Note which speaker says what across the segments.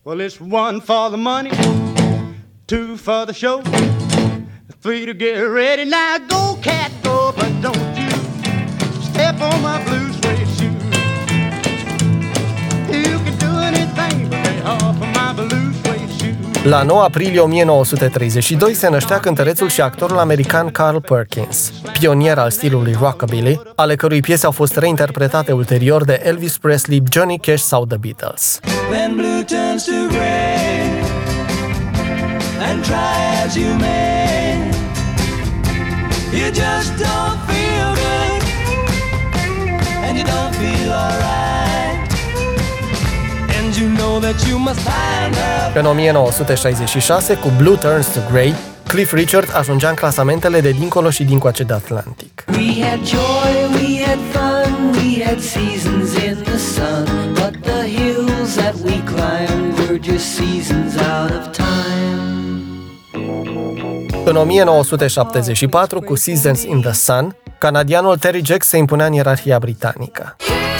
Speaker 1: Well, it's 1 for the money, 2 for the show, 3 to get ready. Now go, cat, go, but don't you step on my blue suede shoe. You can do anything but lay off of my blue suede shoe.
Speaker 2: La 9 aprilie 1932 se năștea cântărețul și actorul american Carl Perkins, pionier al stilului rockabilly, ale cărui piese au fost reinterpretate ulterior de Elvis Presley, Johnny Cash sau The Beatles.
Speaker 3: When blue turns to gray, and try as you may, you just don't feel good, and you don't feel alright, and you know that you must find her.
Speaker 2: În 1966, cu Blue Turns to Grey, Cliff Richard ajungea în clasamentele de dincolo și dincoace de Atlantic.
Speaker 3: We had joy, we had fun, we had seasons in the sun, but the hills that we climbed were just seasons out of time.
Speaker 2: În 1974, cu Seasons in the Sun, canadianul Terry Jacks se impunea în ierarhia britanică.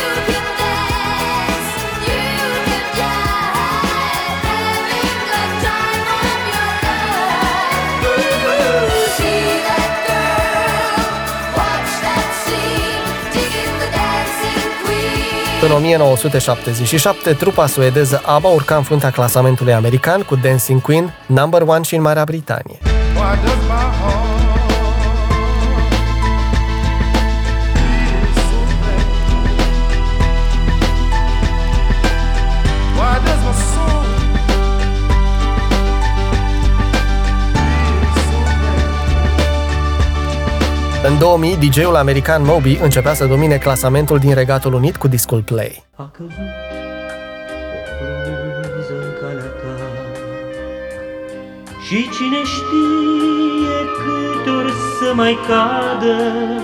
Speaker 2: În 1977, trupa suedeză ABBA urca în fruntea clasamentului american cu Dancing Queen, number 1 și în Marea Britanie. În 2000, DJ-ul american Moby începea să domine clasamentul din Regatul Unit cu discul Play.
Speaker 4: A căzut o frunză în calea ta și cine știe cât or să mai cadă,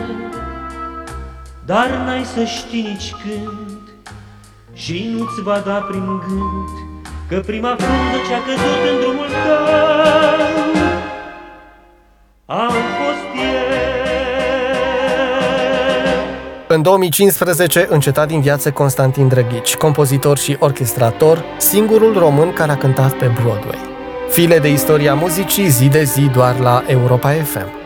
Speaker 4: dar n-ai să știi nici când și nu-ți va da prin gând că prima frunză ce-a căzut în drumul tău am fost eu.
Speaker 2: În 2015 înceta din viață Constantin Drăghici, compozitor și orchestrator, singurul român care a cântat pe Broadway. File de istoria muzicii zi de zi doar la Europa FM.